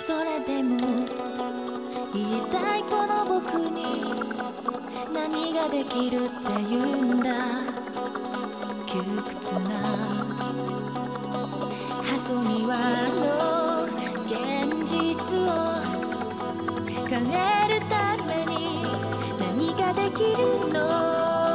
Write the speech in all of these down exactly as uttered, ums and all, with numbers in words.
それでも言いたいこの僕に何ができるって言うんだ。窮屈な箱庭の現実を変えるために何ができるの。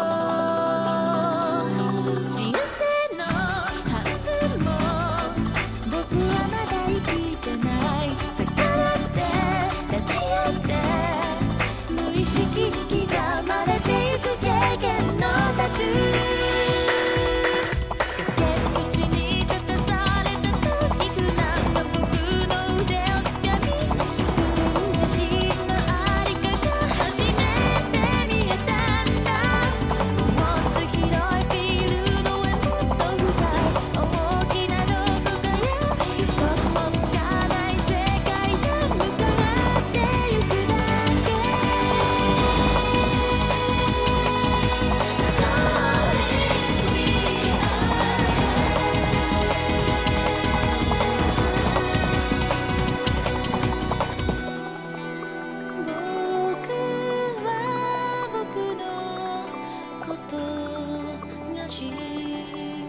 人生の半分も僕はまだ生きてない。逆らって抱き合って無意識に刻まれてゆく経験のタトゥー。ことが知り